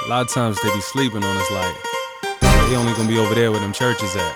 A lot of times they be sleeping on us like they only gonna be over there where them churches at.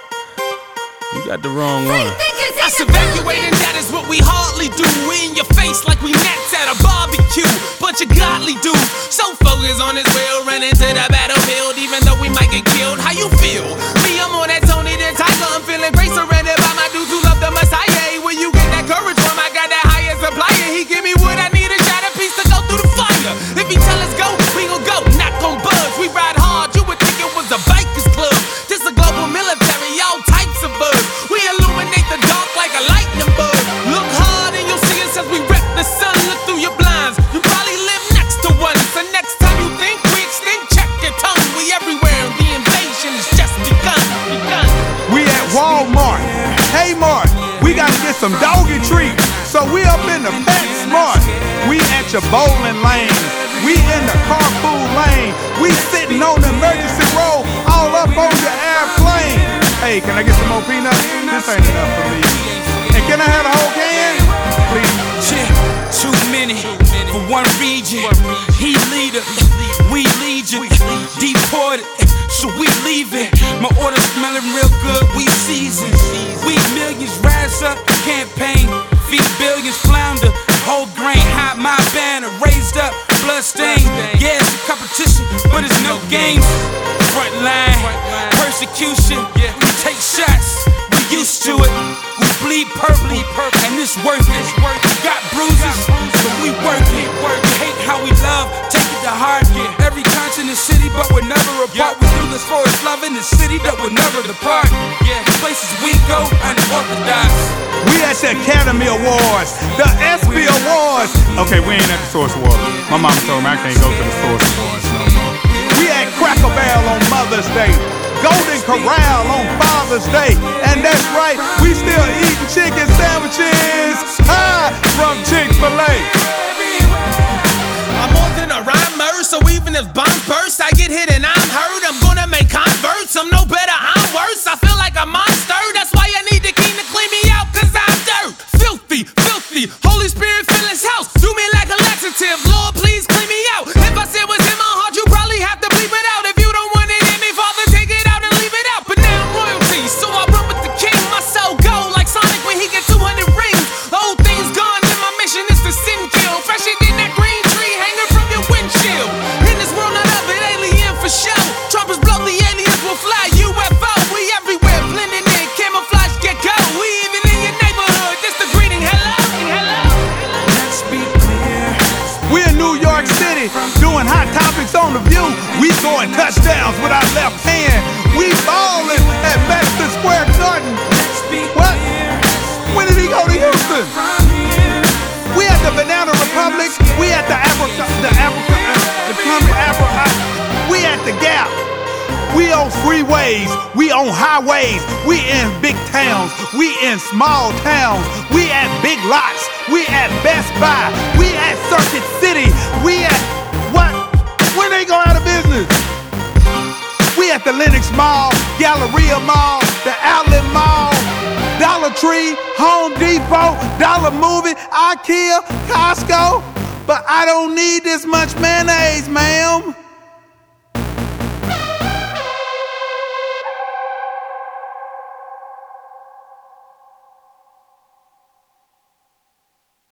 You got the wrong one. Us evacuating, that is what we hardly do. We in your face like we nets at a barbecue. Bunch of godly dudes, so focused on this wheel, running to the battlefield, even though we might get killed. How you feel? Me, I'm on that Tony the Tiger. I'm feeling great, surrounded by my dudes who love the Messiah. Where you get that courage from? I got that highest supplier. He give me what I need, a shot of peace to go through the fire. If he tell us go, we gon' go. Not gon' budge. We ride hard. You would think it was a bikers club. This a global military, all types of bugs. We illuminate the dark like a lightning bug. Look hard and you'll see us as we rep the sun. Look through your blinds. You probably live next to one. So next time you think we extinct, check your tongue. We everywhere. The invasion is just begun. We at Walmart, Kmart. We gotta get some doggy treats. So we up in the PetSmart. We at your bowling lane. We in the carpool lane. We sitting on the emergency roll, all up on your airplane. Hey, can I get some more peanuts? This ain't enough for me. And can I have a whole can? Please. Yeah, too many for one region. He leader, we legion. Deported, so we leaving. My order smelling real good, we seasoned. We millions rise up, campaign. Feed billions flounder. Whole grain, hide my banner, raised up, blood stain. Yeah, it's a competition, but it's no games. Front line, persecution. We take shots, we used to it. We bleed purple, and it's worth it. We got bruises, but we work it. We hate how we love, take it to heart. Every continent, city, but we're never apart. We do this for its love in the city that will never depart. The places we go, unorthodox. We at the Academy Awards, the ESPY Awards. Okay, we ain't at the Source Awards. My mama told me I can't go to the Source Awards no more. We at Cracker Barrel on Mother's Day, Golden Corral on Father's Day. And that's right, we still eating chicken sandwiches from Chick-fil-A. I'm more than a rhymer, so even if bombs burst, I get hit and I'm hurt. I'm gonna make converts, I'm no better, I'm worse. I feel like a monster, that's why I need the king to clean me out, cause I'm dirt. Filthy, filthy, Holy Spirit fill his house. Do me like a laxative, Lord please clean me out. If I said what's in my heart, you probably have to bleep it out. If you don't want it in me, Father, take it out and leave it out. But now I'm royalty, so I run with the king. My soul go like Sonic when he get 200 rings. Old things gone, then my mission is to sin kill. Fresher than that green tree hanging from your windshield. In this world, none of it alien for show. Trumpets blow, the aliens will fly. UFO, we everywhere, blending in, camouflage, get go. We even in your neighborhood, this the greeting, hello. Let's be clear. We in New York City, doing hot topics on The View. We throwing touchdowns with our left hand. We ballin' at Madison Square Garden. What? When did he go to Houston? We at the Banana Republic. We at the we at the Gap. We on freeways, we on highways, we in big towns, we in small towns, we at big lots, we at Best Buy, we at Circuit City, we at what? When they go out of business? We at the Lenox Mall, Galleria Mall, the Outlet Mall, Dollar Tree, Home Depot, Dollar Movie, IKEA, Costco. But I don't need this much mayonnaise, ma'am.